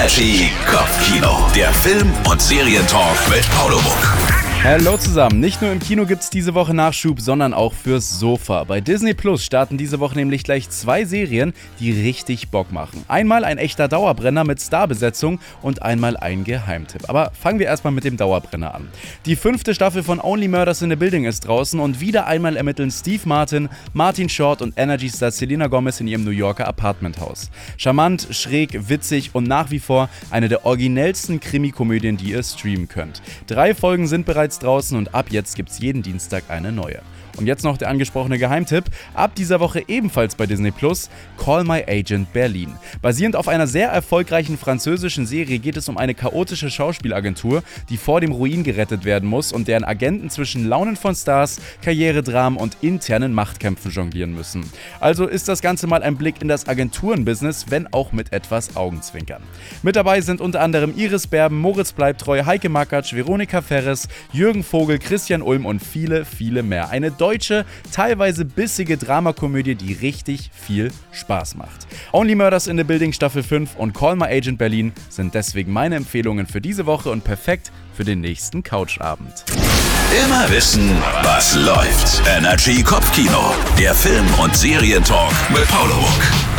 Energy Kopfkino, der Film- und Serientalk mit Paolo Muck. Hallo zusammen, nicht nur im Kino gibt's diese Woche Nachschub, sondern auch fürs Sofa. Bei Disney Plus starten diese Woche nämlich gleich 2 Serien, die richtig Bock machen. Einmal ein echter Dauerbrenner mit Starbesetzung und einmal ein Geheimtipp. Aber fangen wir erstmal mit dem Dauerbrenner an. Die 5. Staffel von Only Murders in the Building ist draußen und wieder einmal ermitteln Steve Martin, Martin Short und Energy-Star Selena Gomez in ihrem New Yorker Apartmenthaus. Charmant, schräg, witzig und nach wie vor eine der originellsten Krimikomödien, die ihr streamen könnt. 3 Folgen sind bereits draußen und ab jetzt gibt's jeden Dienstag eine neue. Und jetzt noch der angesprochene Geheimtipp, ab dieser Woche ebenfalls bei Disney Plus, Call My Agent Berlin. Basierend auf einer sehr erfolgreichen französischen Serie geht es um eine chaotische Schauspielagentur, die vor dem Ruin gerettet werden muss und deren Agenten zwischen Launen von Stars, Karrieredramen und internen Machtkämpfen jonglieren müssen. Also ist das Ganze mal ein Blick in das Agenturenbusiness, wenn auch mit etwas Augenzwinkern. Mit dabei sind unter anderem Iris Berben, Moritz Bleibtreu, Heike Makatsch, Veronika Ferres, Jürgen Vogel, Christian Ulm und viele, viele mehr. Eine deutsche, teilweise bissige Dramakomödie, die richtig viel Spaß macht. Only Murders in the Building Staffel 5 und Call My Agent Berlin sind deswegen meine Empfehlungen für diese Woche und perfekt für den nächsten Couchabend. Immer wissen, was läuft. Energy Kopfkino, der Film- und Serientalk mit Paolo Muck.